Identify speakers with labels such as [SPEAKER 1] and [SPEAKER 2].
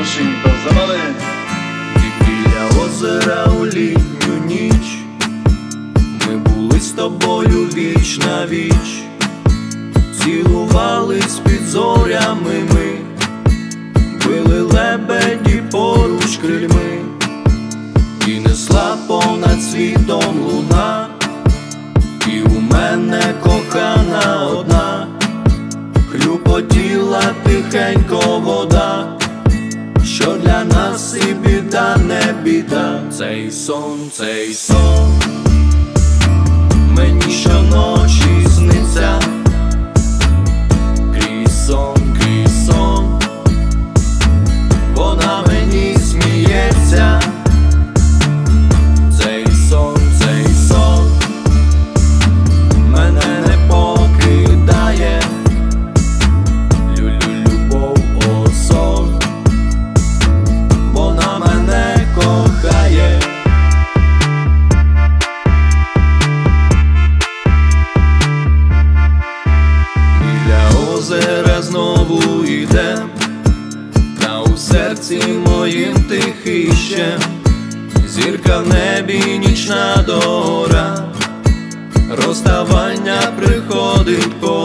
[SPEAKER 1] Машинка завали.
[SPEAKER 2] І біля озера у літню ніч ми були з тобою віч на віч, цілувались під зорями ми, били лебеді поруч крильми, і несла понад світом луна, і у мене кохана одна, хлюпотіла тихенько вода, що для нас і біда не біда. Цей сон мені щоночі сниться, крізь сон, вона мені сміється. Цей сон мене не покидає, любов, о сон, вона мене кохає. Біля озера знову йдем, та у серці моїм тихіщем, зірка в небі, нічна дора, розставання приходить.